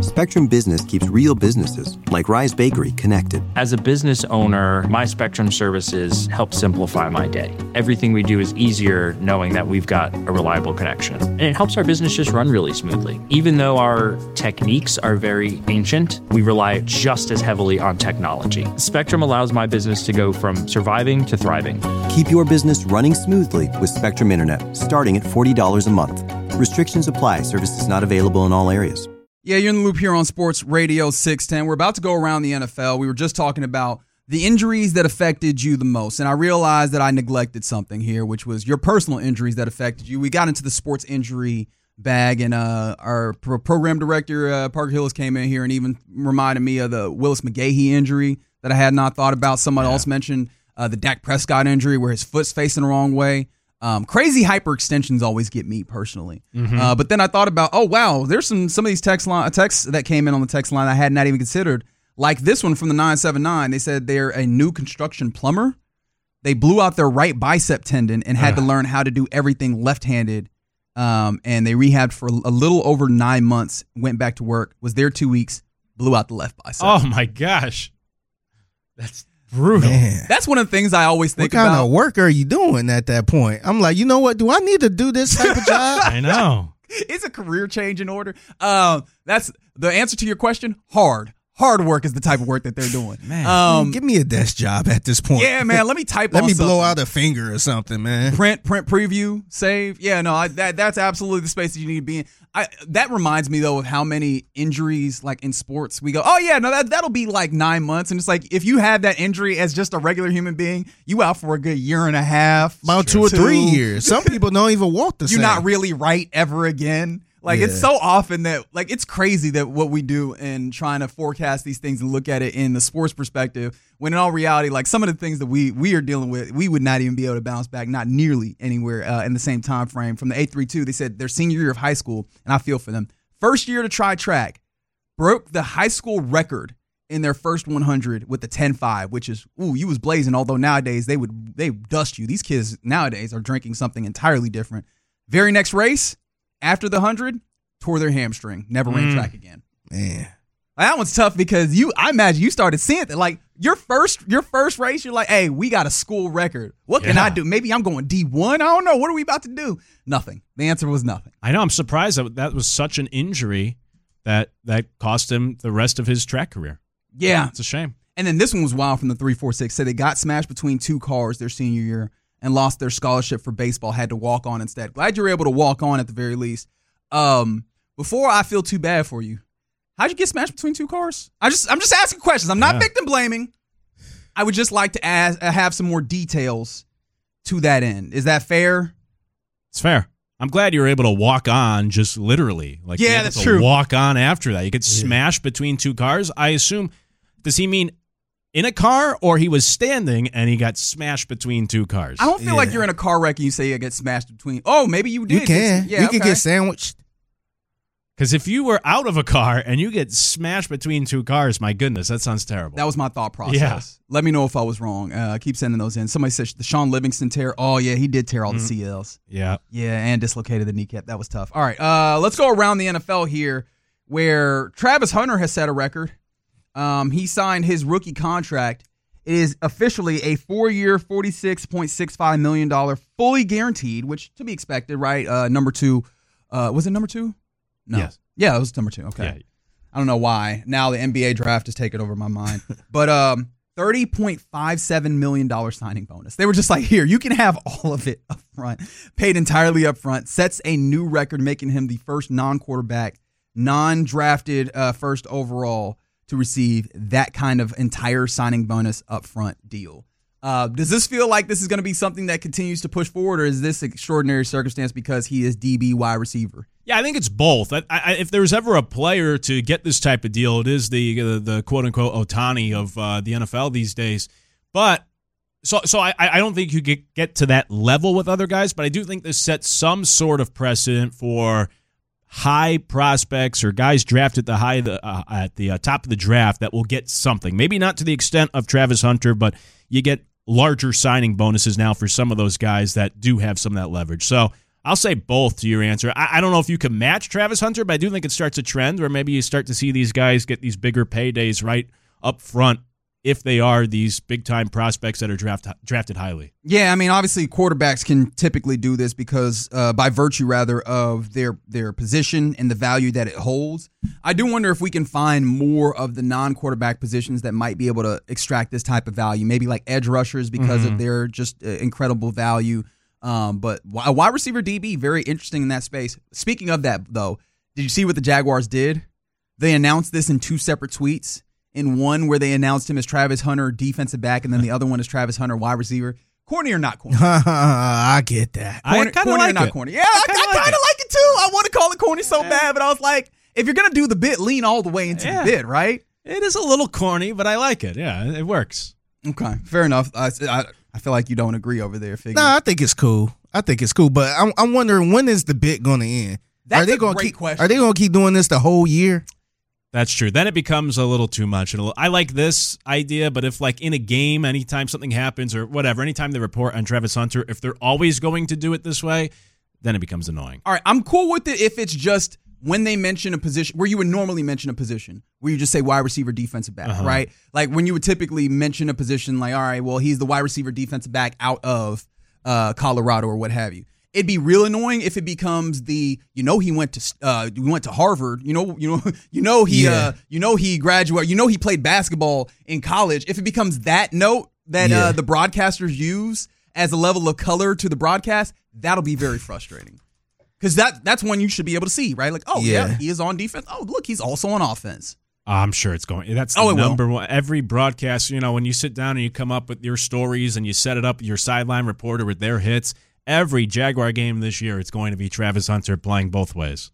Spectrum Business keeps real businesses, like Rise Bakery, connected. As a business owner, my Spectrum services help simplify my day. Everything we do is easier knowing that we've got a reliable connection. And it helps our business just run really smoothly. Even though our techniques are very ancient, we rely just as heavily on technology. Spectrum allows my business to go from surviving to thriving. Keep your business running smoothly with Spectrum Internet, starting at $40 a month. Restrictions apply. Services not available in all areas. Yeah, you're in the loop here on Sports Radio 610. We're about to go around the NFL. We were just talking about the injuries that affected you the most, and I realized that I neglected something here, which was your personal injuries that affected you. We got into the sports injury bag, and our program director, Parker Hillis, came in here and even reminded me of the Willis McGahee injury that I had not thought about. Someone else mentioned the Dak Prescott injury where his foot's facing the wrong way. Crazy hyperextensions always get me personally. But then I thought about, oh, wow, there's some of these texts that came in on the text line I had not even considered. Like this one from the 979. They said they're a new construction plumber. They blew out their right bicep tendon and had to learn how to do everything left-handed. And they rehabbed for a little over 9 months, went back to work, was there 2 weeks, blew out the left bicep. Oh, my gosh. That's brutal. Man. That's one of the things I always think about. What kind of work are you doing at that point? I'm like, you know what? Do I need to do this type of job? I know. It's a career change in order. That's the answer to your question. Hard work is the type of work that they're doing. Man, give me a desk job at this point. Yeah, man. Let me type. Let on me something. blow out a finger or something, man. Print, preview, save. Yeah, no, that's absolutely the space that you need to be in. That reminds me though of how many injuries like in sports we go, oh yeah, no, that'll be like 9 months, and it's like if you have that injury as just a regular human being, you out for a good year and a half, about 2 or 3 years. Some people don't even walk the same. You're not really right ever again. Like, it's so often that, like, it's crazy that what we do in trying to forecast these things and look at it in the sports perspective, when in all reality, like, some of the things that we are dealing with, we would not even be able to bounce back, not nearly anywhere in the same time frame. From the 832, they said their senior year of high school, and I feel for them, first year to try track, broke the high school record in their first 100 with the 10.5, which is, you was blazing, although nowadays they dust you. These kids nowadays are drinking something entirely different. Very next race, after the 100, tore their hamstring. Never ran track again. Man, that one's tough because I imagine you started seeing that. Like your first race, you're like, hey, we got a school record. What can I do? Maybe I'm going D1. I don't know. What are we about to do? Nothing. The answer was nothing. I know. I'm surprised that was such an injury that cost him the rest of his track career. Yeah, it's a shame. And then this one was wild from the 346. Said they got smashed between two cars their senior year and lost their scholarship for baseball, had to walk on instead. Glad you were able to walk on at the very least. Before I feel too bad for you, how'd you get smashed between two cars? I'm just asking questions. I'm not victim blaming. I would just like to have some more details to that end. Is that fair? It's fair. I'm glad you were able to walk on just literally. Like, yeah, that's true. Walk on after that. You get smashed between two cars. I assume, does he mean in a car, or he was standing and he got smashed between two cars? I don't feel like you're in a car wreck and you say you get smashed between. Oh, maybe you did. You can. You can get sandwiched. Because if you were out of a car and you get smashed between two cars, my goodness, that sounds terrible. That was my thought process. Yeah. Let me know if I was wrong. Keep sending those in. Somebody said the Sean Livingston tear. Oh, yeah, he did tear all the CLs. Yeah. Yeah, and dislocated the kneecap. That was tough. All right, let's go around the NFL here where Travis Hunter has set a record. He signed his rookie contract. It is officially a 4-year, $46.65 million, fully guaranteed, which to be expected, right? Number 2. Was it number 2? No. Yes. Yeah, it was number 2. Okay. Yeah. I don't know why. Now the NBA draft has taken over my mind. But $30.57 million signing bonus. They were just like, here, you can have all of it up front. Paid entirely up front. Sets a new record, making him the first non-quarterback, non-drafted first overall to receive that kind of entire signing bonus upfront deal. Does this feel like this is going to be something that continues to push forward, or is this extraordinary circumstance because he is DB wide receiver? Yeah, I think it's both. If there's ever a player to get this type of deal, it is the quote-unquote Ohtani of the NFL these days. But so I don't think you get to that level with other guys, but I do think this sets some sort of precedent for high prospects or guys drafted at the top of the draft that will get something. Maybe not to the extent of Travis Hunter, but you get larger signing bonuses now for some of those guys that do have some of that leverage. So I'll say both to your answer. I don't know if you can match Travis Hunter, but I do think it starts a trend where maybe you start to see these guys get these bigger paydays right up front if they are these big-time prospects that are drafted highly. Yeah, I mean, obviously quarterbacks can typically do this because by virtue, rather, of their position and the value that it holds. I do wonder if we can find more of the non-quarterback positions that might be able to extract this type of value, maybe like edge rushers because of their just incredible value. But a wide receiver DB, very interesting in that space. Speaking of that, though, did you see what the Jaguars did? They announced this in 2 separate tweets. In one where they announced him as Travis Hunter, defensive back, and then the other one is Travis Hunter, wide receiver. Corny or not corny? I get that. Corny, I kind of corny like or not it. corny? Yeah, I kind of like it too. I want to call it corny so bad, but I was like, if you're going to do the bit, lean all the way into the bit, right? It is a little corny, but I like it. Yeah, it works. Okay, fair enough. I feel like you don't agree over there, Figgy. No, I think it's cool. But I'm wondering, when is the bit going to end? That's a great question. Are they going to keep doing this the whole year? That's true. Then it becomes a little too much. I like this idea, but if like in a game, anytime something happens or whatever, anytime they report on Travis Hunter, if they're always going to do it this way, then it becomes annoying. All right, I'm cool with it if it's just when they mention a position where you would normally mention a position where you just say wide receiver, defensive back, right? Like when you would typically mention a position like, all right, well, he's the wide receiver, defensive back out of Colorado or what have you. It'd be real annoying if it becomes he went to Harvard, he graduated, he played basketball in college. If it becomes that note that the broadcasters use as a level of color to the broadcast, that'll be very frustrating. Because that's one you should be able to see, right? Like, oh yeah, he is on defense. Oh, look, he's also on offense. I'm sure it's going. That's the number one. Every broadcast, when you sit down and you come up with your stories and you set it up, your sideline reporter with their hits. Every Jaguar game this year, it's going to be Travis Hunter playing both ways.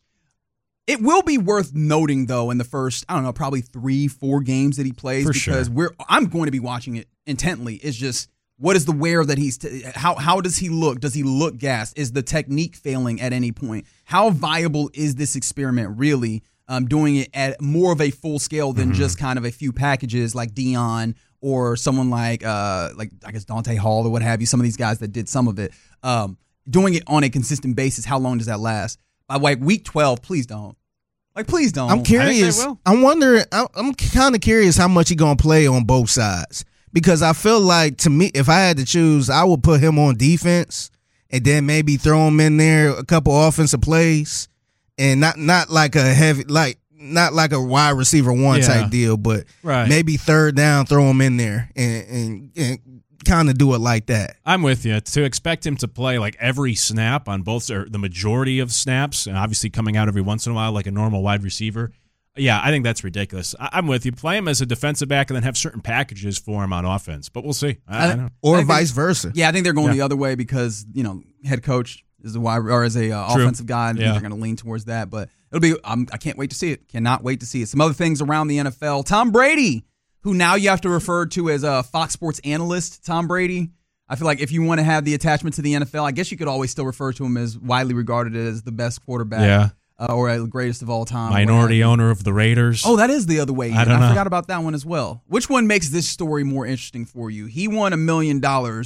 It will be worth noting, though, in the first, probably 3-4 games that he plays, because I'm going to be watching it intently. It's just, what is the wear that how does he look? Does he look gassed? Is the technique failing at any point? How viable is this experiment really? Doing it at more of a full scale than just kind of a few packages like Dion or someone like I guess Dante Hall or what have you, some of these guys that did some of it. Doing it on a consistent basis, how long does that last? By like week 12, please don't. Please don't. I'm curious. I'm wondering, I'm kind of curious how much he's going to play on both sides. Because I feel like, to me, if I had to choose, I would put him on defense and then maybe throw him in there a couple offensive plays. And not like a heavy, not like a wide receiver one type deal, but maybe third down, throw him in there and kind of do it like that. I'm with you. To expect him to play like every snap on both, or the majority of snaps, and obviously coming out every once in a while like a normal wide receiver, I think that's ridiculous. I'm with you. Play him as a defensive back and then have certain packages for him on offense, but we'll see. I don't know. Or vice versa. Yeah, I think they're going the other way because head coach is offensive guy, and they're going to lean towards that. But it'll be. I can't wait to see it. Cannot wait to see it. Some other things around the NFL. Tom Brady, who now you have to refer to as a Fox Sports analyst. Tom Brady. I feel like if you want to have the attachment to the NFL, I guess you could always still refer to him as widely regarded as the best quarterback. Yeah. Or the greatest of all time. Minority owner of the Raiders. Oh, that is the other way. I forgot about that one as well. Which one makes this story more interesting for you? He won $1 million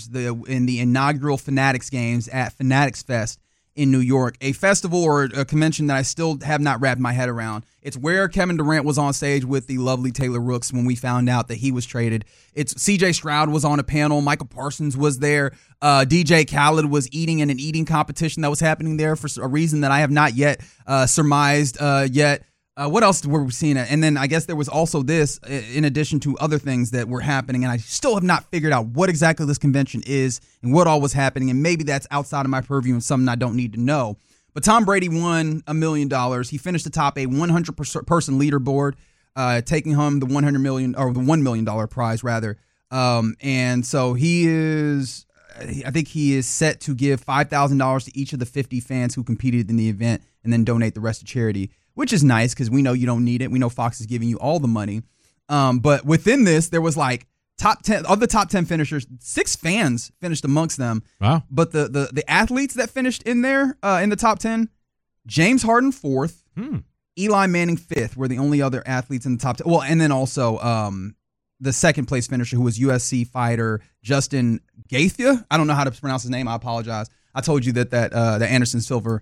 in the inaugural Fanatics games at Fanatics Fest in New York, a festival or a convention that I still have not wrapped my head around. It's where Kevin Durant was on stage with the lovely Taylor Rooks when we found out that he was traded. It's CJ Stroud was on a panel. Michael Parsons was there. DJ Khaled was eating in an eating competition that was happening there for a reason that I have not yet surmised yet. What else were we seeing? And then I guess there was also this, in addition to other things that were happening, and I still have not figured out what exactly this convention is and what all was happening, and maybe that's outside of my purview and something I don't need to know. But Tom Brady won $1 million. He finished atop a 100-person leaderboard, taking home the $100 million or the $1 million prize rather. And so he is, I think he is set to give $5,000 to each of the 50 fans who competed in the event, and then donate the rest to charity. Which is nice because we know you don't need it. We know Fox is giving you all the money. But within this, there was like top 10 of the top 10 finishers. 6 fans finished amongst them. Wow! But the athletes that finished in there in the top 10, James Harden 4th, Eli Manning 5th were the only other athletes in the top 10. Well, and then also the second place finisher who was USC fighter Justin Gaethje. I don't know how to pronounce his name. I apologize. I told you that the Anderson Silva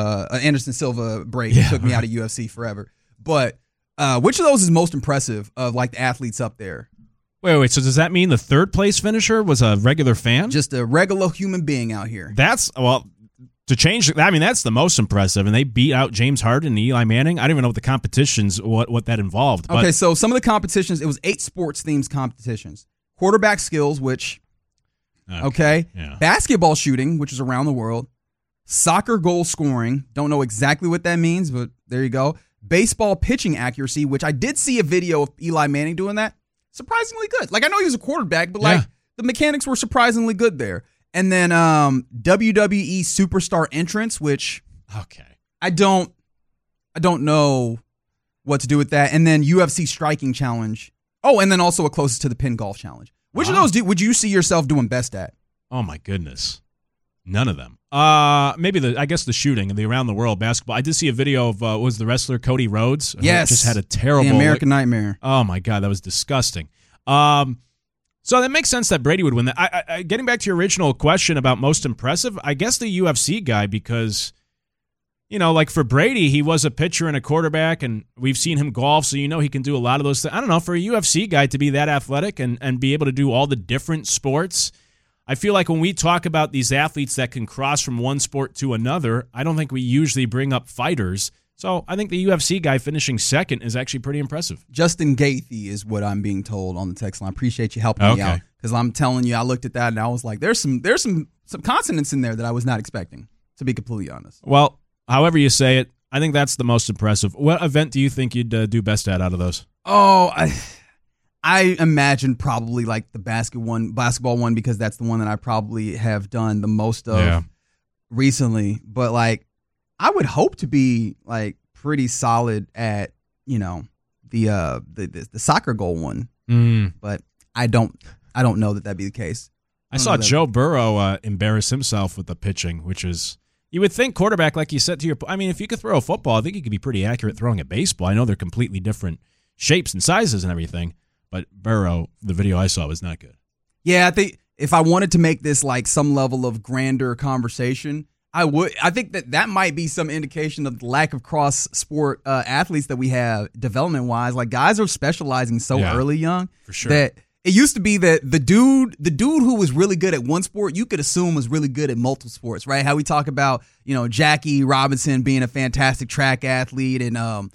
break took me out of UFC forever. But which of those is most impressive of like the athletes up there? Wait. So does that mean the third place finisher was a regular fan? Just a regular human being out here. To change, I mean, that's the most impressive, and they beat out James Harden and Eli Manning. I don't even know what the competitions, what that involved. But. Okay, so some of the competitions, it was 8 sports-themed competitions. Quarterback skills, which, okay. Yeah. Basketball shooting, which is around the world. Soccer goal scoring, don't know exactly what that means, but there you go. Baseball pitching accuracy, which I did see a video of Eli Manning doing that. Surprisingly good. Like, I know he was a quarterback, but the mechanics were surprisingly good there. And then WWE Superstar Entrance, which I don't know what to do with that. And then UFC Striking Challenge. Oh, and then also a Closest to the Pin Golf Challenge. Which of those would you see yourself doing best at? Oh my goodness, none of them. Maybe the shooting and the around the world basketball. I did see a video of was the wrestler Cody Rhodes. Yes, just had a terrible the American Nightmare. Oh my God, that was disgusting. So that makes sense that Brady would win that. Getting back to your original question about most impressive, I guess the UFC guy, because, like for Brady, he was a pitcher and a quarterback, and we've seen him golf, so he can do a lot of those things. I don't know, for a UFC guy to be that athletic and be able to do all the different sports, I feel like when we talk about these athletes that can cross from one sport to another, I don't think we usually bring up fighters. So I think the UFC guy finishing second is actually pretty impressive. Justin Gaethje is what I'm being told on the text line. I appreciate you helping me out, because I'm telling you, I looked at that and I was like, there's some consonants in there that I was not expecting, to be completely honest. Well, however you say it, I think that's the most impressive. What event do you think you'd do best at out of those? Oh, I imagine probably like the basketball one, because that's the one that I probably have done the most of recently. But like, I would hope to be like pretty solid at, the soccer goal one. But I don't know that that'd be the case. I saw Joe Burrow embarrass himself with the pitching, which is, you would think quarterback, like you said if you could throw a football, I think you could be pretty accurate throwing a baseball. I know they're completely different shapes and sizes and everything, but Burrow, the video I saw, was not good. Yeah, I think if I wanted to make this like some level of grander conversation, I would. I think that might be some indication of the lack of cross-sport athletes that we have development-wise. Like, guys are specializing so early young, for sure, that it used to be that the dude who was really good at one sport, you could assume was really good at multiple sports, right? How we talk about, Jackie Robinson being a fantastic track athlete, and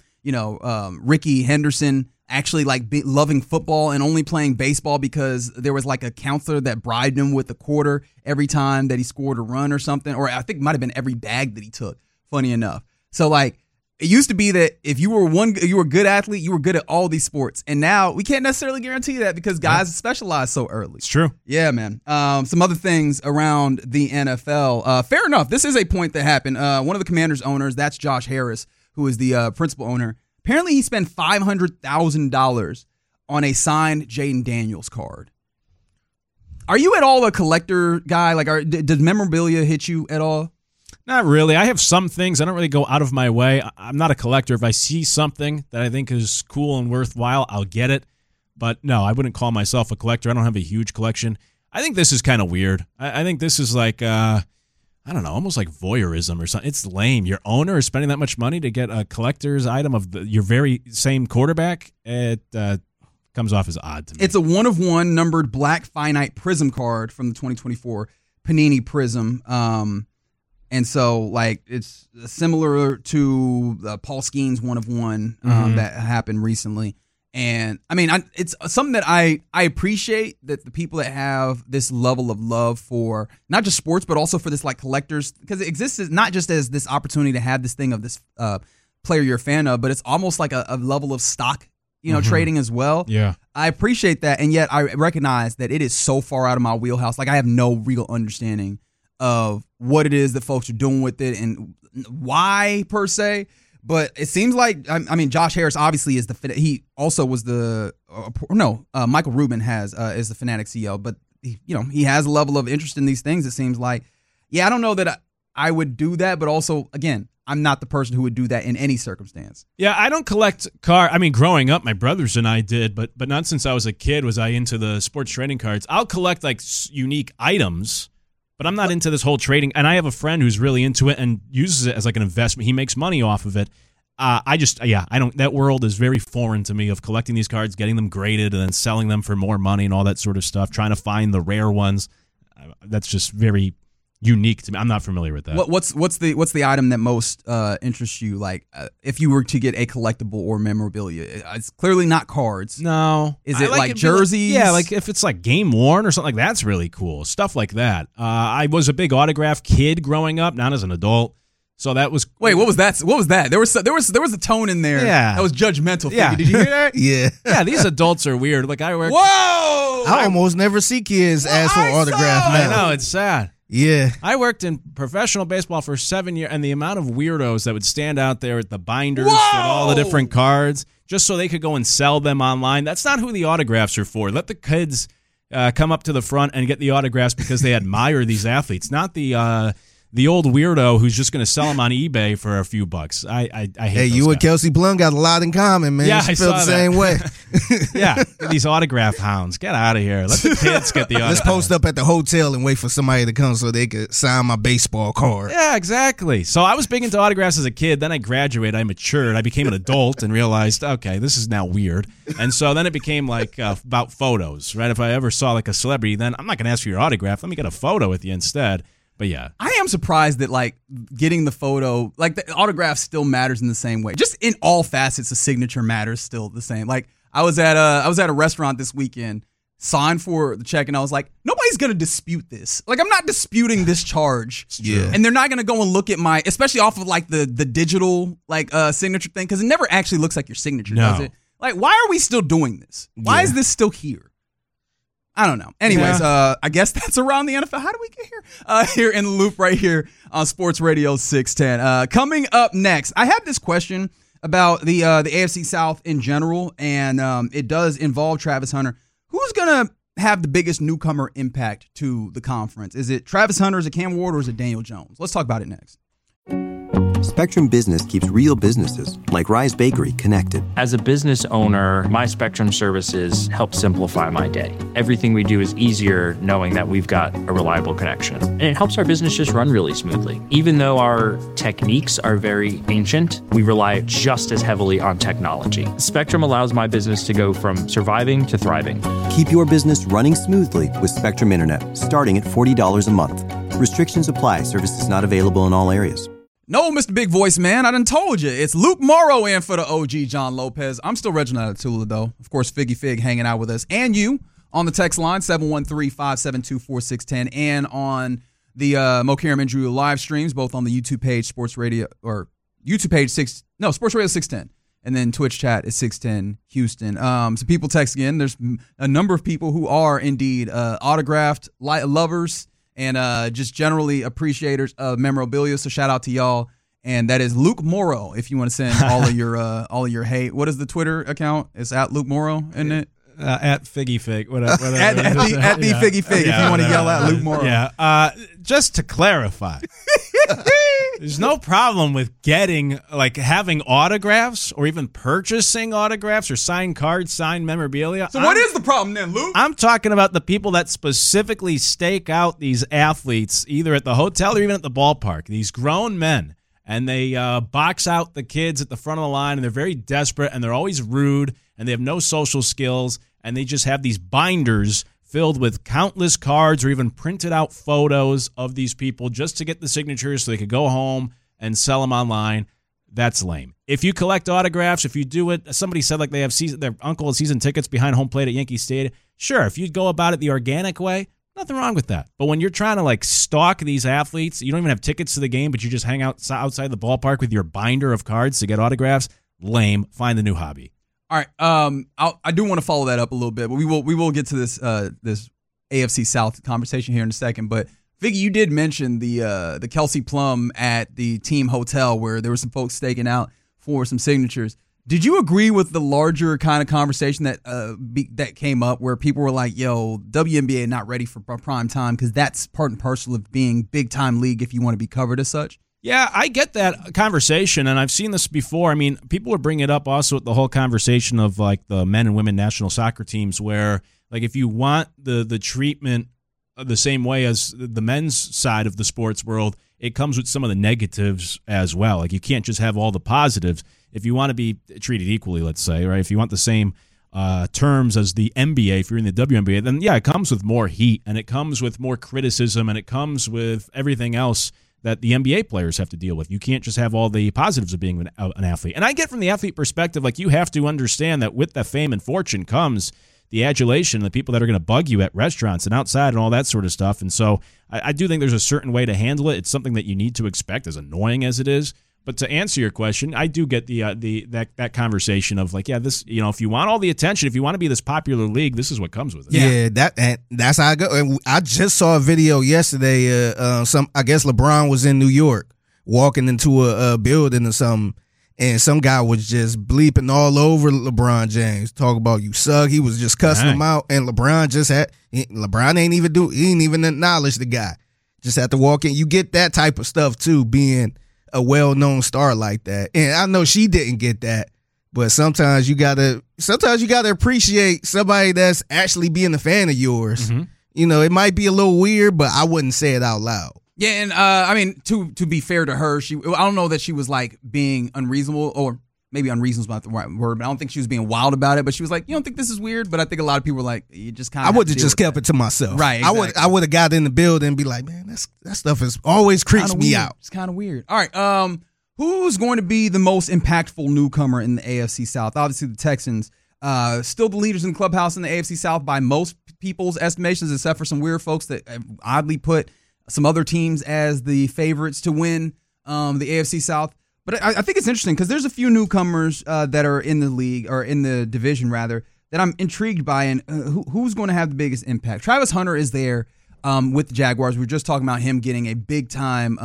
Ricky Henderson actually loving football and only playing baseball because there was like a counselor that bribed him with a quarter every time that he scored a run or something, or I think it might have been every bag that he took, funny enough. So like, it used to be that if you were a good athlete, you were good at all these sports. And now we can't necessarily guarantee that, because guys specialize so early. It's true. Yeah, man. Some other things around the NFL. Fair enough. This is a point that happened. One of the Commanders owners, that's Josh Harris, who is the principal owner. Apparently, he spent $500,000 on a signed Jaden Daniels card. Are you at all a collector guy? Like, does memorabilia hit you at all? Not really. I have some things. I don't really go out of my way. I'm not a collector. If I see something that I think is cool and worthwhile, I'll get it. But no, I wouldn't call myself a collector. I don't have a huge collection. I think this is kind of weird. I think this is like, I don't know, almost like voyeurism or something. It's lame. Your owner is spending that much money to get a collector's item of your very same quarterback. It comes off as odd to me. It's a 1-of-1 numbered black finite prism card from the 2024 Panini Prism. And so, like, it's similar to Paul Skeen's 1-of-1 that happened recently. And, I mean, it's something that I appreciate, that the people that have this level of love for not just sports, but also for this, like, collectors, because it exists not just as this opportunity to have this thing of this player you're a fan of, but it's almost like a level of stock, trading as well. Yeah. I appreciate that, and yet I recognize that it is so far out of my wheelhouse. Like, I have no real understanding of what it is that folks are doing with it and why, per se. But it seems like, I mean, Josh Harris obviously is he also was Michael Rubin is the Fanatic CEO, but he has a level of interest in these things. It seems like, I don't know that I would do that, but also, again, I'm not the person who would do that in any circumstance. Yeah, I don't collect cards. I mean, growing up, my brothers and I did, but not since I was a kid was I into the sports trading cards. I'll collect like unique items, but But I'm not into this whole trading. And I have a friend who's really into it and uses it as like an investment. He makes money off of it. I don't. That world is very foreign to me of collecting these cards, getting them graded, and then selling them for more money and all that sort of stuff. Trying to find the rare ones. That's just very unique to me. I'm not familiar with that. What's the item that most interests you? Like, if you were to get a collectible or memorabilia, it's clearly not cards. No, is it like jerseys? Yeah, like if it's like game worn or something like that's really cool. Stuff like that. I was a big autograph kid growing up, not as an adult. So that was wait. What was that? What was that? There was a tone in there. Yeah, that was judgmental. Yeah, did you hear that? Yeah. These adults are weird. Like I work. Whoa! I almost never see kids ask for autograph now. I know, it's sad. Yeah. I worked in professional baseball for 7 years, and the amount of weirdos that would stand out there at the binders with all the different cards just so they could go and sell them online. That's not who the autographs are for. Let the kids come up to the front and get the autographs because they admire these athletes, not the old weirdo who's just going to sell them on eBay for a few bucks. I hate Hey, those you guys. and Kelsey Plum got a lot in common, man. Yeah, she I felt saw the same way. Yeah, these autograph hounds. Get out of here. Let the kids get the autograph. Let's post up at the hotel and wait for somebody to come so they could sign my baseball card. Yeah, exactly. So I was big into autographs as a kid. Then I graduated. I matured. I became an adult and realized, okay, this is now weird. And so then it became like about photos, right? If I ever saw like a celebrity, then I'm not going to ask for your autograph. Let me get a photo with you instead. But yeah, I am surprised that like getting the photo, like the autograph still matters in the same way. Just in all facets, the signature matters still the same. Like I was at a restaurant this weekend, signed for the check, and I was like, nobody's gonna dispute this. Like I'm not disputing this charge. Yeah. And they're not gonna go and look at my, especially off of like the digital like signature thing, because it never actually looks like your signature, does it? Like why are we still doing this? Why is this still here? I don't know. Anyways, I guess that's around the NFL. How do we get here? Here in the loop right here on Sports Radio 610. Coming up next, I had this question about the AFC South in general, and it does involve Travis Hunter. Who's going to have the biggest newcomer impact to the conference? Is it Travis Hunter, is it Cam Ward, or is it Daniel Jones? Let's talk about it next. Spectrum Business keeps real businesses, like Rise Bakery, connected. As a business owner, my Spectrum services help simplify my day. Everything we do is easier knowing that we've got a reliable connection. And it helps our business just run really smoothly. Even though our techniques are very ancient, we rely just as heavily on technology. Spectrum allows my business to go from surviving to thriving. Keep your business running smoothly with Spectrum Internet, starting at $40 a month. Restrictions apply. Services not available in all areas. No, Mr. Big Voice Man, I done told you. It's Luke Morrow in for the OG John Lopez. I'm still Reginald Atula, though. Of course, Figgy Fig hanging out with us. And you on the text line, 713-572-4610. And on the Mo Karam and Drew live streams, both on the YouTube page, Sports Radio 610. And then Twitch chat is 610 Houston. Some people text again. There's a number of people who are indeed autographed lovers and just generally appreciators of memorabilia. So shout out to y'all. And that is Luke Morrow. If you want to send all of your hate. What is the Twitter account? It's at Luke Morrow, isn't it? At Figgy Fig. Whatever. at the Figgy Fig. If you want to yell at Luke Morrow. Yeah. Just to clarify, there's no problem with having autographs or even purchasing autographs or signed cards, signed memorabilia. So what is the problem then, Luke? I'm talking about the people that specifically stake out these athletes either at the hotel or even at the ballpark. These grown men. And they box out the kids at the front of the line, and they're very desperate, and they're always rude, and they have no social skills, and they just have these binders filled with countless cards or even printed out photos of these people just to get the signatures so they could go home and sell them online. That's lame. If you collect autographs, if you do it, somebody said like they have their uncle has season tickets behind home plate at Yankee Stadium. Sure, if you go about it the organic way, nothing wrong with that. But when you're trying to stalk these athletes, you don't even have tickets to the game, but you just hang out outside the ballpark with your binder of cards to get autographs, lame. Find a new hobby. All right. I do want to follow that up a little bit, but we will get to this AFC South conversation here in a second. But Viggy, you did mention the Kelsey Plum at the team hotel where there were some folks staking out for some signatures. Did you agree with the larger kind of conversation that came up where people were like, yo, WNBA not ready for prime time because that's part and parcel of being big-time league if you want to be covered as such? Yeah, I get that conversation, and I've seen this before. I mean, people are bringing it up also with the whole conversation of the men and women national soccer teams where if you want the treatment the same way as the men's side of the sports world, it comes with some of the negatives as well. Like, you can't just have all the positives. If you want to be treated equally, let's say, right? If you want the same terms as the NBA, if you're in the WNBA, then yeah, it comes with more heat, and it comes with more criticism, and it comes with everything else that the NBA players have to deal with. You can't just have all the positives of being an athlete. And I get from the athlete perspective, like, you have to understand that with the fame and fortune comes the adulation, the people that are going to bug you at restaurants and outside and all that sort of stuff. And so I do think there's a certain way to handle it. It's something that you need to expect, as annoying as it is. But to answer your question, I do get that conversation of, like, yeah, this, if you want all the attention, if you want to be this popular league, this is what comes with it. Yeah, that's how I go. And I just saw a video yesterday. I guess LeBron was in New York walking into a building or something, and some guy was just bleeping all over LeBron James, talk about you suck. He was just cussing him out, and LeBron ain't even acknowledge the guy. Just had to walk in. You get that type of stuff too, being a well-known star like that. And I know she didn't get that, but sometimes you gotta appreciate somebody that's actually being a fan of yours. Mm-hmm. It might be a little weird, but I wouldn't say it out loud. Yeah, and I mean, to be fair to her, I don't know that she was like being unreasonable, or maybe unreasonable is not the right word, but I don't think she was being wild about it. But she was like, "You don't think this is weird?" But I think a lot of people were like, "You just kind of." I would have just kept it to myself. Right. Exactly. I would have got in the building and be like, "Man, that stuff is always creeps me out." It's kind of weird. All right. Who's going to be the most impactful newcomer in the AFC South? Obviously, the Texans. Still the leaders in the clubhouse in the AFC South by most people's estimations, except for some weird folks that oddly put some other teams as the favorites to win the AFC South. But I think it's interesting because there's a few newcomers that are in the league, or in the division rather, that I'm intrigued by, and who's going to have the biggest impact. Travis Hunter is there with the Jaguars. We were just talking about him getting a big time,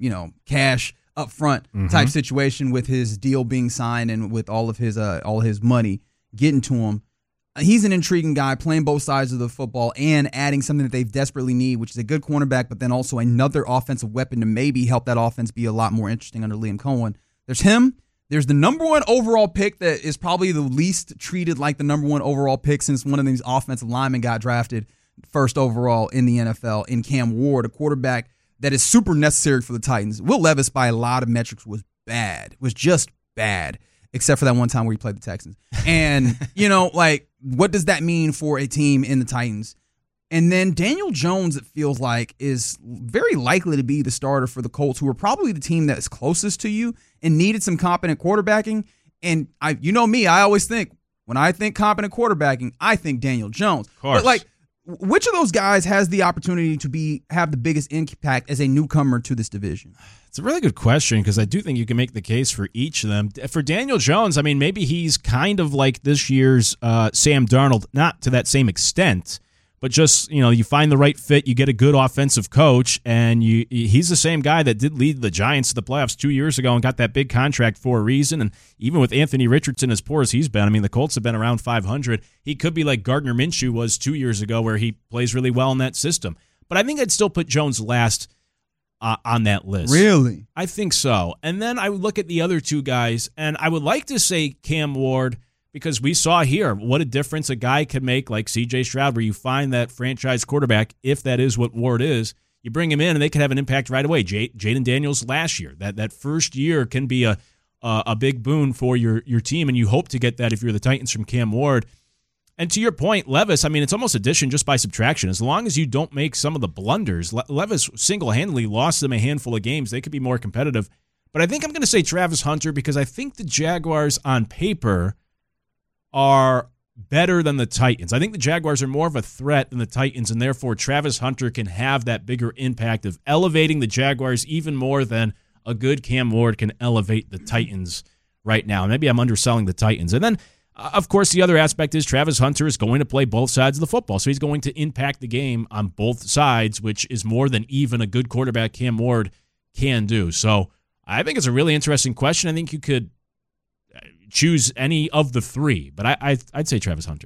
cash up front type situation with his deal being signed and with all his money getting to him. He's an intriguing guy, playing both sides of the football and adding something that they desperately need, which is a good cornerback, but then also another offensive weapon to maybe help that offense be a lot more interesting under Liam Cohen. There's him. There's the number one overall pick that is probably the least treated like the number one overall pick since one of these offensive linemen got drafted first overall in the NFL, in Cam Ward, a quarterback that is super necessary for the Titans. Will Levis, by a lot of metrics, was just bad. Except for that one time where he played the Texans. And, what does that mean for a team in the Titans? And then Daniel Jones, it feels like, is very likely to be the starter for the Colts, who are probably the team that's closest to you and needed some competent quarterbacking. And me, I always think, when I think competent quarterbacking, I think Daniel Jones. Of course. But, which of those guys has the opportunity to have the biggest impact as a newcomer to this division? It's a really good question, because I do think you can make the case for each of them. For Daniel Jones, I mean, maybe he's kind of like this year's Sam Darnold, not to that same extent, but just, you find the right fit, you get a good offensive coach, and he's the same guy that did lead the Giants to the playoffs 2 years ago and got that big contract for a reason. And even with Anthony Richardson, as poor as he's been, I mean, the Colts have been around 500. He could be like Gardner Minshew was 2 years ago, where he plays really well in that system. But I think I'd still put Jones last on that list. Really? I think so. And then I would look at the other two guys, and I would like to say Cam Ward, because we saw here what a difference a guy can make, like C.J. Stroud, where you find that franchise quarterback, if that is what Ward is, you bring him in and they can have an impact right away. Jaden Daniels last year, that first year can be a big boon for your team, and you hope to get that if you're the Titans from Cam Ward. And to your point, Levis, I mean, it's almost addition just by subtraction. As long as you don't make some of the blunders, Levis single-handedly lost them a handful of games. They could be more competitive. But I think I'm going to say Travis Hunter, because I think the Jaguars on paper are better than the Titans. I think the Jaguars are more of a threat than the Titans, and therefore Travis Hunter can have that bigger impact of elevating the Jaguars even more than a good Cam Ward can elevate the Titans right now. Maybe I'm underselling the Titans. And then, of course, the other aspect is Travis Hunter is going to play both sides of the football, so he's going to impact the game on both sides, which is more than even a good quarterback Cam Ward can do. So I think it's a really interesting question. I think you could choose any of the three, but I'd say Travis Hunter.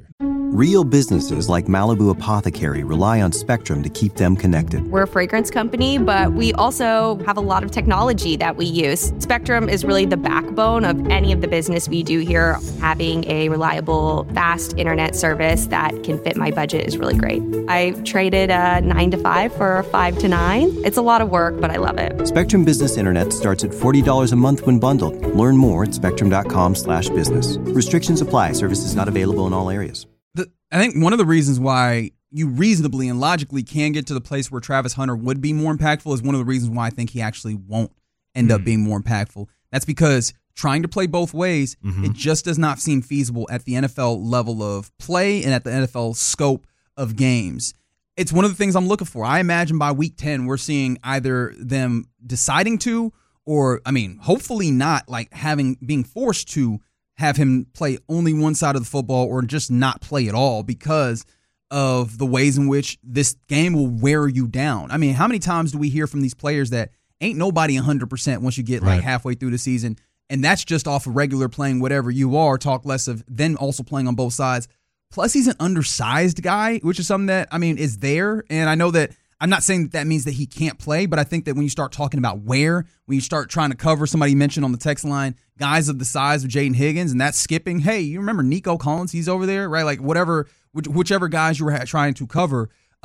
Real businesses like Malibu Apothecary rely on Spectrum to keep them connected. We're a fragrance company, but we also have a lot of technology that we use. Spectrum is really the backbone of any of the business we do here. Having a reliable, fast internet service that can fit my budget is really great. I traded a 9 to 5 for a 5 to 9. It's a lot of work, but I love it. Spectrum Business Internet starts at $40 a month when bundled. Learn more at spectrum.com/business. Restrictions apply. Services not available in all areas. I think one of the reasons why you reasonably and logically can get to the place where Travis Hunter would be more impactful is one of the reasons why I think he actually won't end up being more impactful. That's because trying to play both ways, it just does not seem feasible at the NFL level of play and at the NFL scope of games. It's one of the things I'm looking for. I imagine by week 10, we're seeing either them deciding to, or, hopefully not, like being forced to have him play only one side of the football or just not play at all because of the ways in which this game will wear you down. How many times do we hear from these players that ain't nobody 100% once you get like halfway through the season, and that's just off of regular playing whatever you are, talk less of then also playing on both sides. Plus, he's an undersized guy, which is something that, is there. And I know that I'm not saying that means that he can't play, but I think that when you start talking about when you start trying to cover, somebody mentioned on the text line, guys of the size of Jaden Higgins, and that's skipping. Hey, you remember Nico Collins? He's over there, right? Like whichever guys you were trying to cover.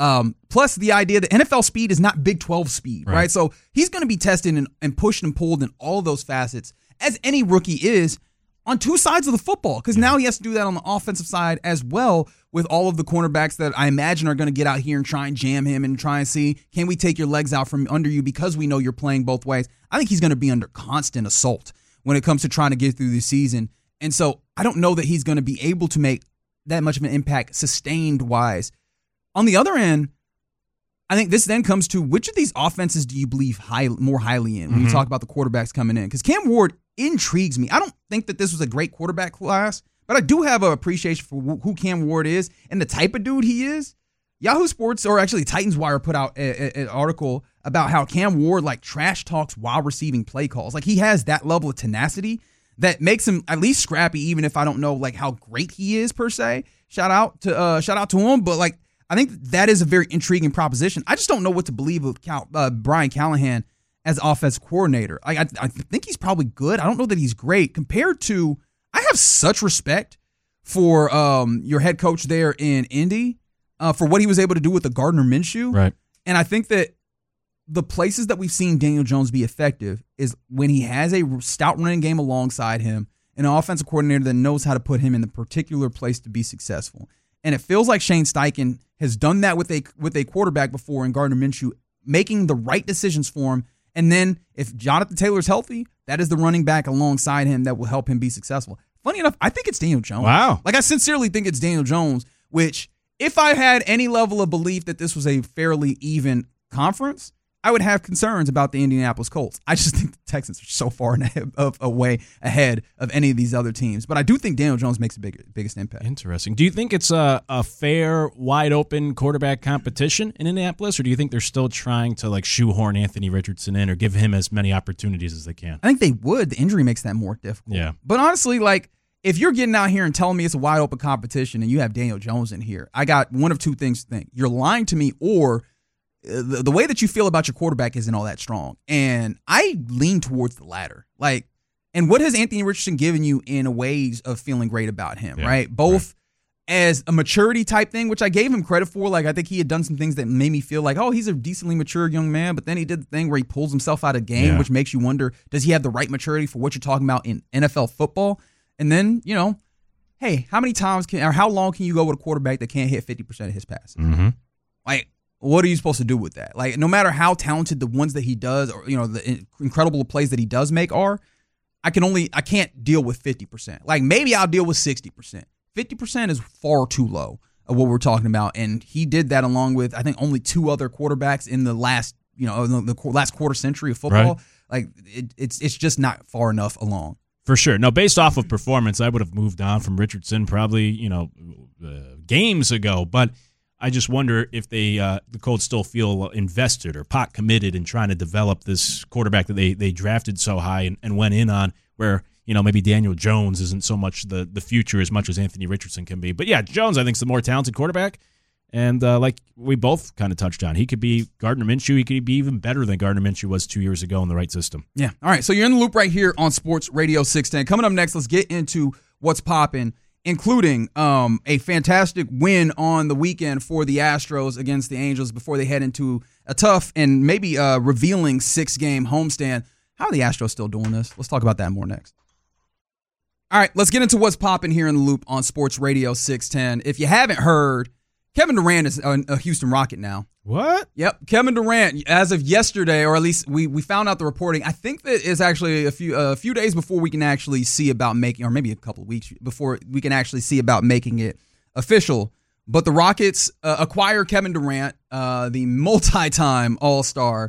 Plus the idea that NFL speed is not Big 12 speed, right? So he's going to be tested and pushed and pulled in all of those facets, as any rookie is, on two sides of the football, because now he has to do that on the offensive side as well with all of the cornerbacks that I imagine are going to get out here and try and jam him and try and see, can we take your legs out from under you because we know you're playing both ways. I think he's going to be under constant assault when it comes to trying to get through the season. And so I don't know that he's going to be able to make that much of an impact sustained-wise. On the other end, I think this then comes to which of these offenses do you believe more highly in when you talk about the quarterbacks coming in? Because Cam Ward intrigues me. I don't think that this was a great quarterback class, but I do have an appreciation for who Cam Ward is and the type of dude he is. Yahoo Sports, or actually Titans Wire, put out an article about how Cam Ward like trash talks while receiving play calls. Like he has that level of tenacity that makes him at least scrappy, even if I don't know like how great he is per se. Shout out to him, but like I think that is a very intriguing proposition. I just don't know what to believe of Brian Callahan as offensive coordinator. I think he's probably good. I don't know that he's great compared to. I have such respect for your head coach there in Indy for what he was able to do with the Gardner Minshew. Right. And I think that the places that we've seen Daniel Jones be effective is when he has a stout running game alongside him and an offensive coordinator that knows how to put him in the particular place to be successful. And it feels like Shane Steichen has done that with a quarterback before in Gardner Minshew, making the right decisions for him. And then if Jonathan Taylor's healthy, that is the running back alongside him that will help him be successful. Funny enough, I think it's Daniel Jones. Wow. Like I sincerely think it's Daniel Jones, which if I had any level of belief that this was a fairly even conference, I would have concerns about the Indianapolis Colts. I just think the Texans are so far away ahead of any of these other teams. But I do think Daniel Jones makes the biggest impact. Interesting. Do you think it's a fair, wide-open quarterback competition in Indianapolis, or do you think they're still trying to like shoehorn Anthony Richardson in or give him as many opportunities as they can? I think they would. The injury makes that more difficult. Yeah. But honestly, like, if you're getting out here and telling me it's a wide-open competition and you have Daniel Jones in here, I got one of two things to think. You're lying to me, or the way that you feel about your quarterback isn't all that strong. And I lean towards the latter. Like, and what has Anthony Richardson given you in a ways of feeling great about him, right? Both as a maturity type thing, which I gave him credit for. Like, I think he had done some things that made me feel like, oh, he's a decently mature young man. But then he did the thing where he pulls himself out of game, which makes you wonder, does he have the right maturity for what you're talking about in NFL football? And then, hey, how long can you go with a quarterback that can't hit 50% of his passes? Mm-hmm. Like, what are you supposed to do with that? Like, no matter how talented the ones that he does, or the incredible plays that he does make are, I can't deal with 50%. Like, maybe I'll deal with 60%. 50% is far too low of what we're talking about, and he did that along with I think only two other quarterbacks in the last the last quarter century of football. Right. Like, it's just not far enough along. For sure. No, based off of performance, I would have moved on from Richardson probably games ago, but I just wonder if the Colts still feel invested or pot committed in trying to develop this quarterback that they drafted so high and went in on, where maybe Daniel Jones isn't so much the future as much as Anthony Richardson can be. But yeah, Jones, I think, is the more talented quarterback. And like we both kind of touched on, he could be Gardner Minshew. He could be even better than Gardner Minshew was 2 years ago in the right system. Yeah. All right. So you're in the loop right here on Sports Radio 610. Coming up next, let's get into what's popping, including a fantastic win on the weekend for the Astros against the Angels before they head into a tough and maybe revealing 6-game homestand. How are the Astros still doing this? Let's talk about that more next. All right. Let's get into what's popping here in the loop on Sports Radio 610. If you haven't heard, Kevin Durant is a Houston Rocket now. What? Yep. Kevin Durant, as of yesterday, or at least we found out the reporting. I think that is actually a few days before we can actually see about making, or maybe a couple of weeks before we can actually see about making it official. But the Rockets acquire Kevin Durant, the multi-time All-Star,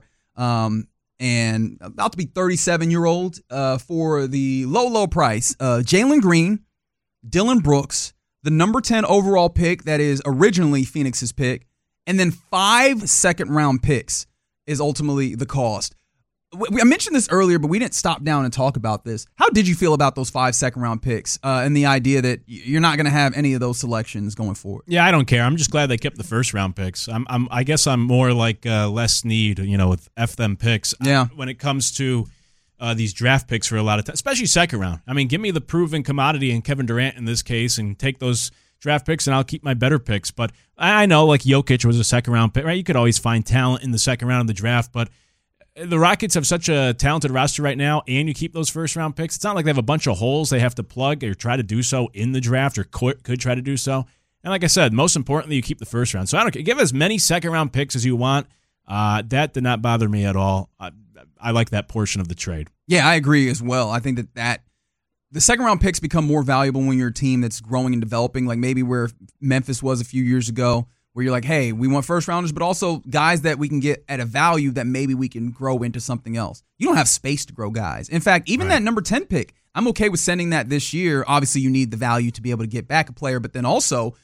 and about to be 37-year-old for the low price. Jalen Green, Dylan Brooks, the number 10 overall pick that is originally Phoenix's pick, and then 5 second-round picks is ultimately the cost. I mentioned this earlier, but we didn't stop down and talk about this. How did you feel about those 5 second-round picks and the idea that you're not going to have any of those selections going forward? Yeah, I don't care. I'm just glad they kept the first-round picks. I guess I'm more like Les Need, with F them picks. Yeah. When it comes to these draft picks for a lot of time, especially second round. I mean, give me the proven commodity in Kevin Durant in this case and take those draft picks and I'll keep my better picks. But I know like Jokic was a second round pick, right? You could always find talent in the second round of the draft, but the Rockets have such a talented roster right now and you keep those first round picks. It's not like they have a bunch of holes they have to plug or try to do so in the draft or could try to do so. And like I said, most importantly, you keep the first round. So I don't care. Give as many second round picks as you want. That did not bother me at all. I like that portion of the trade. Yeah, I agree as well. I think that the second-round picks become more valuable when you're a team that's growing and developing, like maybe where Memphis was a few years ago, where you're like, hey, we want first-rounders, but also guys that we can get at a value that maybe we can grow into something else. You don't have space to grow guys. In fact, even that number 10 pick, I'm okay with sending that this year. Obviously, you need the value to be able to get back a player, but then also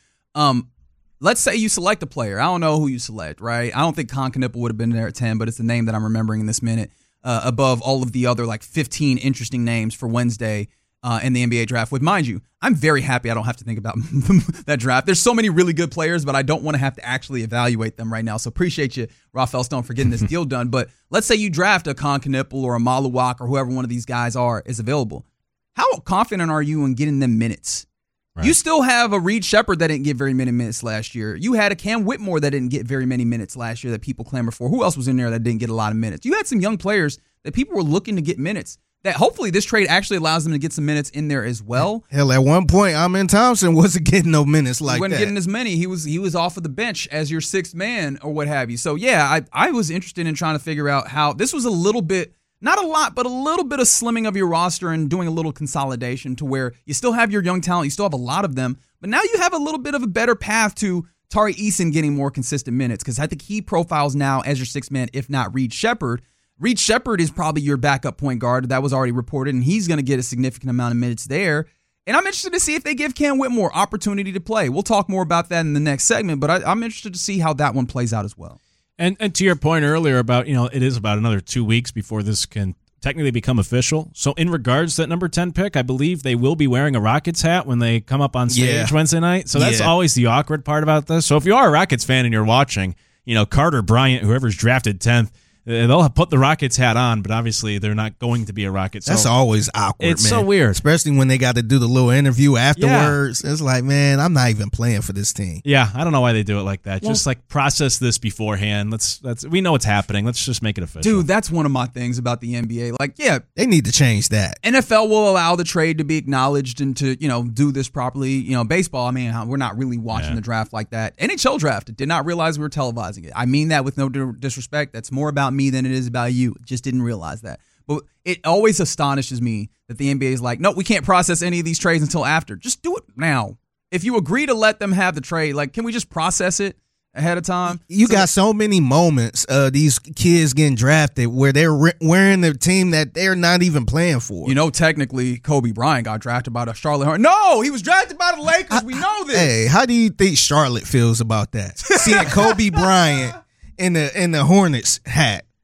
let's say you select a player. I don't know who you select, right? I don't think Con Knippel would have been there at 10, but it's the name that I'm remembering in this minute. Above all of the other like 15 interesting names for Wednesday in the NBA draft. With, mind you, I'm very happy I don't have to think about that draft. There's so many really good players, but I don't want to have to actually evaluate them right now. So appreciate you, Rafael Stone, for getting this deal done. But let's say you draft a Con Knippel or a Maluwak or whoever one of these guys is available. How confident are you in getting them minutes? Right. You still have a Reed Shepherd that didn't get very many minutes last year. You had a Cam Whitmore that didn't get very many minutes last year that people clamor for. Who else was in there that didn't get a lot of minutes? You had some young players that people were looking to get minutes that hopefully this trade actually allows them to get some minutes in there as well. Hell, at one point, Amen Thompson wasn't getting no minutes like that. He wasn't getting as many. He was off of the bench as your sixth man or what have you. So, yeah, I was interested in trying to figure out how this was a little bit, not a lot, but a little bit of slimming of your roster and doing a little consolidation to where you still have your young talent. You still have a lot of them. But now you have a little bit of a better path to Tari Eason getting more consistent minutes because I think he profiles now as your sixth man, if not Reed Shepherd. Reed Shepherd is probably your backup point guard. That was already reported, and he's going to get a significant amount of minutes there. And I'm interested to see if they give Cam Whitmore opportunity to play. We'll talk more about that in the next segment, but I'm interested to see how that one plays out as well. And to your point earlier about, it is about another 2 weeks before this can technically become official. So in regards to that number 10 pick, I believe they will be wearing a Rockets hat when they come up on stage Wednesday night. So that's always the awkward part about this. So if you are a Rockets fan and you're watching, Carter Bryant, whoever's drafted 10th, they'll have put the Rockets hat on, but obviously they're not going to be a Rocket. That's always awkward, It's so weird. Especially when they got to do the little interview afterwards. Yeah. It's like, man, I'm not even playing for this team. Yeah, I don't know why they do it like that. Well, just like process this beforehand. We know what's happening. Let's just make it official. Dude, that's one of my things about the NBA. Like, yeah. They need to change that. NFL will allow the trade to be acknowledged and to, do this properly. Baseball, I mean, we're not really watching the draft like that. NHL draft, did not realize we were televising it. I mean that with no disrespect. That's more about me than it is about you. Just didn't realize that. But it always astonishes me that the NBA is like, no, we can't process any of these trades until after. Just do it now. If you agree to let them have the trade, like, can we just process it ahead of time? You got so many moments these kids getting drafted where they're wearing the team that they're not even playing for. Technically, Kobe Bryant got drafted by the Charlotte Hornets. No, he was drafted by the Lakers. We know this. Hey, how do you think Charlotte feels about that? Seeing Kobe Bryant in the Hornets hat.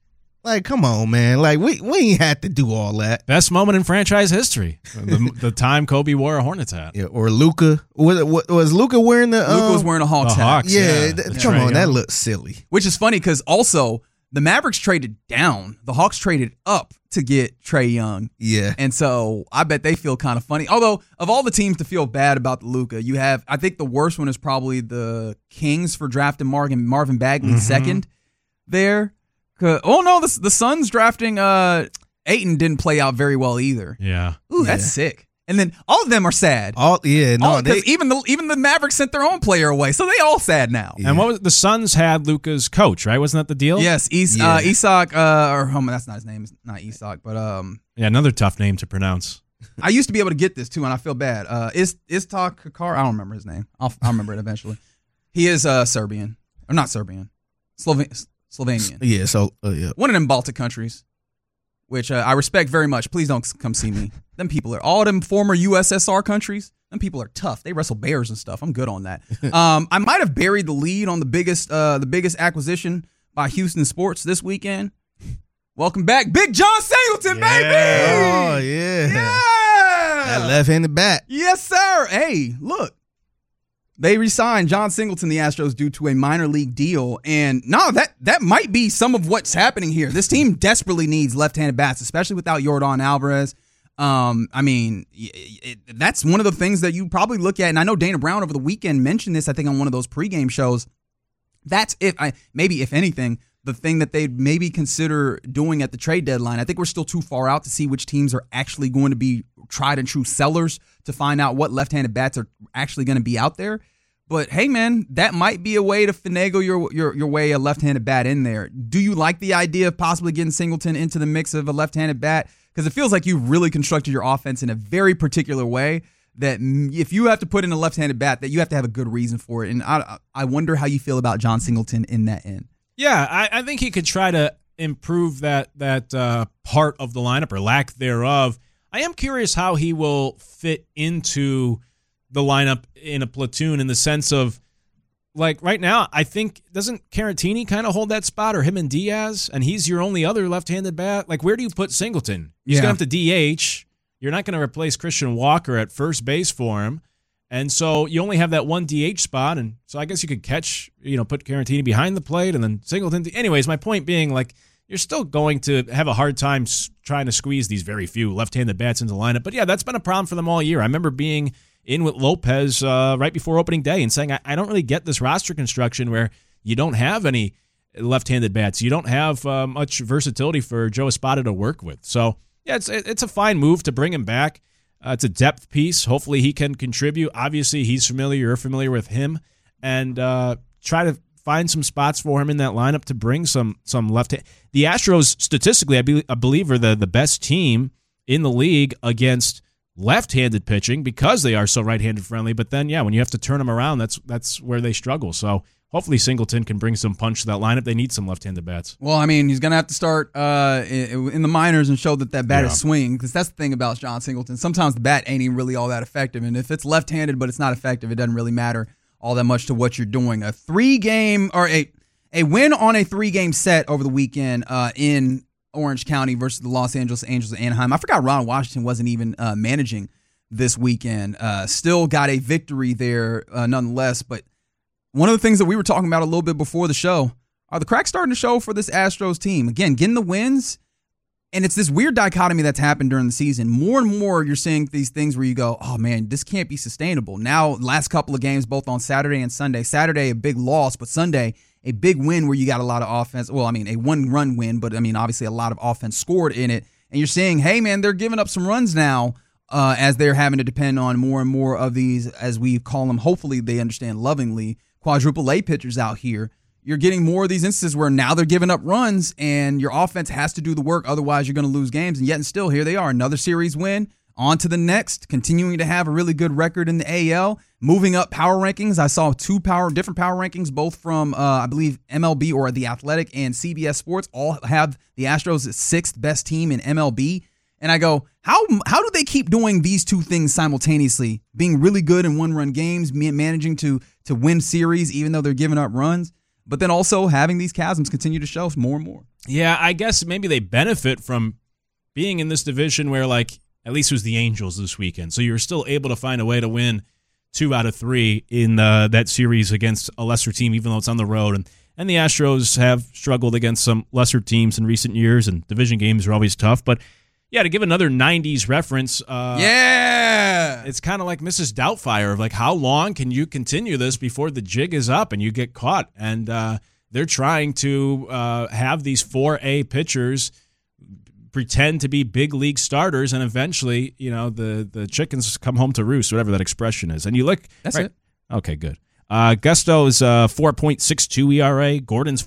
Like, come on, man. Like, we ain't had to do all that. Best moment in franchise history. The time Kobe wore a Hornets hat. Yeah, or Luka. Was Luka wearing the... Luka was wearing a Hawks hat. Hawks, Yeah, come on. Young. That looks silly. Which is funny because also the Mavericks traded down. The Hawks traded up to get Trae Young. Yeah. And so I bet they feel kind of funny. Although, of all the teams to feel bad about the Luka, you have, I think the worst one is probably the Kings for drafting Marvin Bagley second there. Oh, no, the Suns drafting Ayton didn't play out very well either. Yeah. Ooh, that's sick. And then all of them are sad. Even the Mavericks sent their own player away, so they all sad now. Yeah. And what was the Suns had Luka's coach, right? Wasn't that the deal? Yes, Isak, that's not his name. It's not Isak, but yeah, another tough name to pronounce. I used to be able to get this too, and I feel bad. Istok Kakar, I don't remember his name. I'll remember it eventually. He is Serbian, or not Serbian, Slovenian. Yeah, so yeah. One of them Baltic countries, which I respect very much. Please don't come see me. Them people are all them former USSR countries. Them people are tough. They wrestle bears and stuff. I'm good on that. I might have buried the lead on the biggest acquisition by Houston Sports this weekend. Welcome back, Big John Singleton, baby. Oh yeah. That left-handed bat. Yes, sir. Hey, look. They re-signed John Singleton, the Astros, due to a minor league deal. And no, that might be some of what's happening here. This team desperately needs left-handed bats, especially without Yordan Alvarez. That's one of the things that you probably look at. And I know Dana Brown over the weekend mentioned this, I think, on one of those pregame shows. That's if anything, the thing that they'd maybe consider doing at the trade deadline. I think we're still too far out to see which teams are actually going to be tried and true sellers to find out what left-handed bats are actually going to be out there. But hey, man, that might be a way to finagle your way a left-handed bat in there. Do you like the idea of possibly getting Singleton into the mix of a left-handed bat? Because it feels like you've really constructed your offense in a very particular way that if you have to put in a left-handed bat, that you have to have a good reason for it. And I wonder how you feel about John Singleton in that end. Yeah, I think he could try to improve that part of the lineup or lack thereof. I am curious how he will fit into the lineup in a platoon in the sense of, like, right now, I think, doesn't Caratini kind of hold that spot, or him and Diaz, and he's your only other left-handed bat? Like, where do you put Singleton? He's going to have to DH. You're not going to replace Christian Walker at first base for him. And so you only have that one DH spot, and so I guess you could put Caratini behind the plate and then Singleton. Anyways, my point being, like, you're still going to have a hard time trying to squeeze these very few left-handed bats into the lineup. But yeah, that's been a problem for them all year. I remember being in with Lopez right before opening day and saying, I don't really get this roster construction where you don't have any left-handed bats. You don't have much versatility for Joe Espada to work with. So yeah, it's a fine move to bring him back. It's a depth piece. Hopefully he can contribute. Obviously he's familiar. You're familiar with him. And try to find some spots for him in that lineup to bring some left hand. The Astros, statistically, I believe, are the best team in the league against left-handed pitching because they are so right-handed friendly. But then, yeah, when you have to turn them around, that's where they struggle. So hopefully Singleton can bring some punch to that lineup. They need some left-handed bats. Well, I mean, he's going to have to start in the minors and show that bat is swinging, because that's the thing about John Singleton. Sometimes the bat ain't even really all that effective, and if it's left-handed but it's not effective, it doesn't really matter all that much to what you're doing. A win on a 3-game set over the weekend in Orange County versus the Los Angeles Angels of Anaheim. I forgot Ron Washington wasn't even managing this weekend. Still got a victory there nonetheless. But one of the things that we were talking about a little bit before the show are the cracks starting to show for this Astros team. Again, getting the wins. And it's this weird dichotomy that's happened during the season. More and more you're seeing these things where you go, oh, man, this can't be sustainable. Now, last couple of games, both on Saturday and Sunday. Saturday, a big loss, but Sunday, a big win where you got a lot of offense. Well, I mean, a one-run win, but, I mean, obviously a lot of offense scored in it. And you're saying, hey, man, they're giving up some runs now as they're having to depend on more and more of these, as we call them, hopefully they understand lovingly, quadruple A pitchers out here. You're getting more of these instances where now they're giving up runs and your offense has to do the work. Otherwise, you're going to lose games. And yet and still, here they are. Another series win. On to the next. Continuing to have a really good record in the AL. Moving up power rankings. I saw two different power rankings, both from, I believe, MLB or The Athletic and CBS Sports. All have the Astros as 6th best team in MLB. And I go, how do they keep doing these two things simultaneously? Being really good in one-run games, managing to win series even though they're giving up runs. But then also having these chasms continue to show more and more. Yeah, I guess maybe they benefit from being in this division where, like, at least it was the Angels this weekend. So you're still able to find a way to win 2 out of 3 in that series against a lesser team, even though it's on the road. And the Astros have struggled against some lesser teams in recent years, and division games are always tough. But, yeah, to give another 90s reference, it's kind of like Mrs. Doubtfire of, like, how long can you continue this before the jig is up and you get caught? And they're trying to have these 4A pitchers pretend to be big league starters, and eventually, the chickens come home to roost, whatever that expression is. And you look. That's right, it. Okay, good. Gusto's 4.62 ERA. Gordon's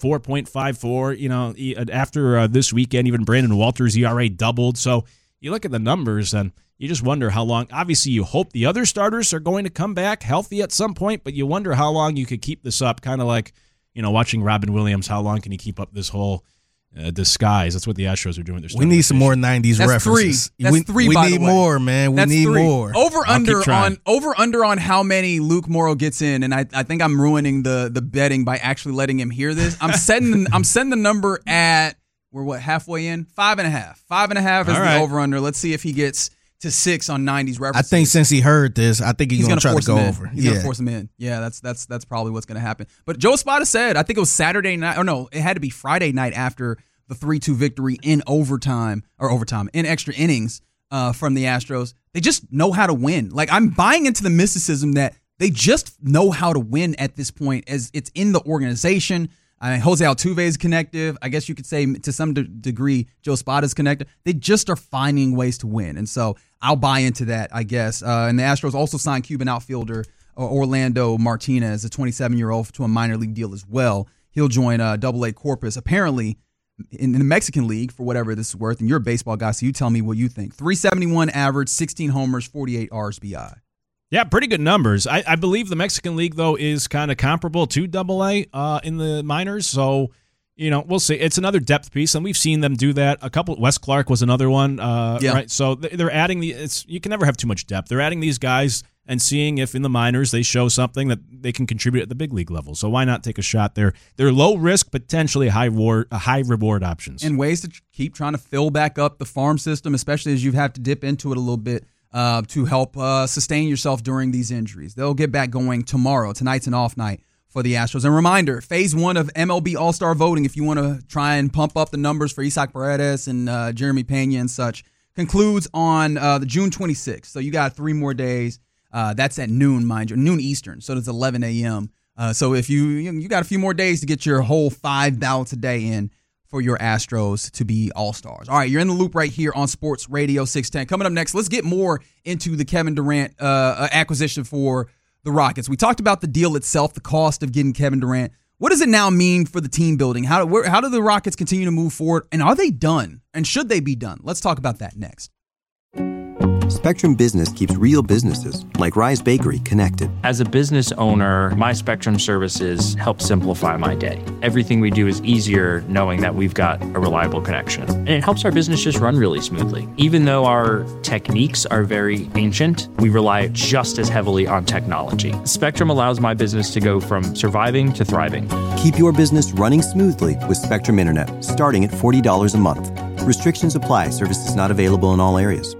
4.54. After this weekend, even Brandon Walters' ERA doubled. So you look at the numbers, and you just wonder how long. Obviously, you hope the other starters are going to come back healthy at some point, but you wonder how long you could keep this up. Kind of like, watching Robin Williams. How long can he keep up this whole disguise? That's what the Astros are doing. We need some more 90s references. That's three. We by need the way. more, man. We need more. Over under on how many Luke Morrow gets in, and I think I'm ruining the betting by actually letting him hear this. I'm setting the number at, we're halfway in? 5.5. 5.5 is the over under. Let's see if he gets to 6 on 90s references. I think since he heard this, I think he's going to try to go over. He's going to force him in. Yeah, that's probably what's going to happen. But Joe Espada said, I think it was Saturday night, or no, it had to be Friday night after the 3-2 victory in in extra innings from the Astros. They just know how to win. Like, I'm buying into the mysticism that they just know how to win at this point, as it's in the organization. I mean, Jose Altuve is connected. I guess you could say to some degree Joe Espada is connected. They just are finding ways to win. And so I'll buy into that, I guess. And the Astros also signed Cuban outfielder Orlando Martinez, a 27-year-old, to a minor league deal as well. He'll join AA Corpus, apparently in the Mexican League, for whatever this is worth. And you're a baseball guy, so you tell me what you think. 371 average, 16 homers, 48 RSBI. Yeah, pretty good numbers. I believe the Mexican League, though, is kind of comparable to AA in the minors. So, we'll see. It's another depth piece, and we've seen them do that. Wes Clark was another one, right? So they're adding you can never have too much depth. They're adding these guys and seeing if in the minors they show something that they can contribute at the big league level. So why not take a shot there? They're low risk, potentially high reward options. And ways to keep trying to fill back up the farm system, especially as you have to dip into it a little bit. To help sustain yourself during these injuries. They'll get back going tomorrow. Tonight's an off night for the Astros. And reminder, Phase 1 of MLB All-Star voting, if you want to try and pump up the numbers for Isaac Paredes and Jeremy Pena and such, concludes on the June 26th. So you got 3 more days. That's at noon, mind you, noon Eastern. So it's 11 a.m. So if you got a few more days to get your whole 5 ballots a day in for your Astros to be All-Stars. All right, you're in the loop right here on Sports Radio 610. Coming up next, let's get more into the Kevin Durant acquisition for the Rockets. We talked about the deal itself, the cost of getting Kevin Durant. What does it now mean for the team building? How do the Rockets continue to move forward? And are they done? And should they be done? Let's talk about that next. Spectrum Business keeps real businesses, like Rise Bakery, connected. As a business owner, my Spectrum services help simplify my day. Everything we do is easier knowing that we've got a reliable connection. And it helps our business just run really smoothly. Even though our techniques are very ancient, we rely just as heavily on technology. Spectrum allows my business to go from surviving to thriving. Keep your business running smoothly with Spectrum Internet, starting at $40 a month. Restrictions apply. Services not available in all areas.